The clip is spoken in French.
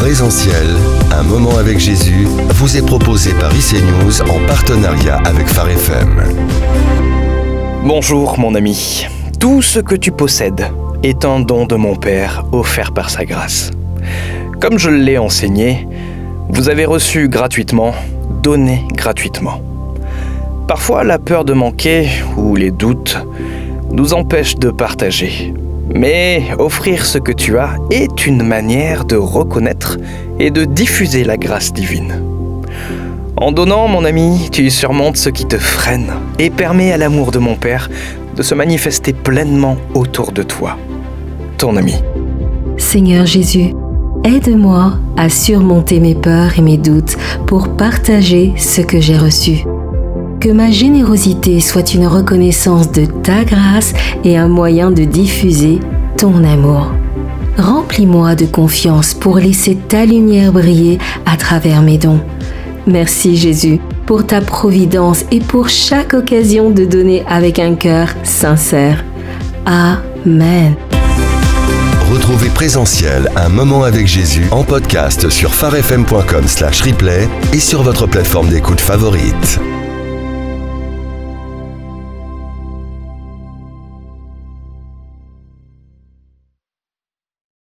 Présentiel, un moment avec Jésus, vous est proposé par IC News en partenariat avec Phare FM. Bonjour mon ami, tout ce que tu possèdes est un don de mon Père offert par sa grâce. Comme je l'ai enseigné, vous avez reçu gratuitement, donné gratuitement. Parfois la peur de manquer ou les doutes nous empêchent de partager. Mais offrir ce que tu as est une manière de reconnaître et de diffuser la grâce divine. En donnant, mon ami, tu surmontes ce qui te freine et permets à l'amour de mon Père de se manifester pleinement autour de toi. Ton ami. Seigneur Jésus, aide-moi à surmonter mes peurs et mes doutes pour partager ce que j'ai reçu. Que ma générosité soit une reconnaissance de ta grâce et un moyen de diffuser ton amour. Remplis-moi de confiance pour laisser ta lumière briller à travers mes dons. Merci Jésus pour ta providence et pour chaque occasion de donner avec un cœur sincère. Amen. Retrouvez Présentiel, un moment avec Jésus en podcast sur pharefm.com/replay et sur votre plateforme d'écoute favorite.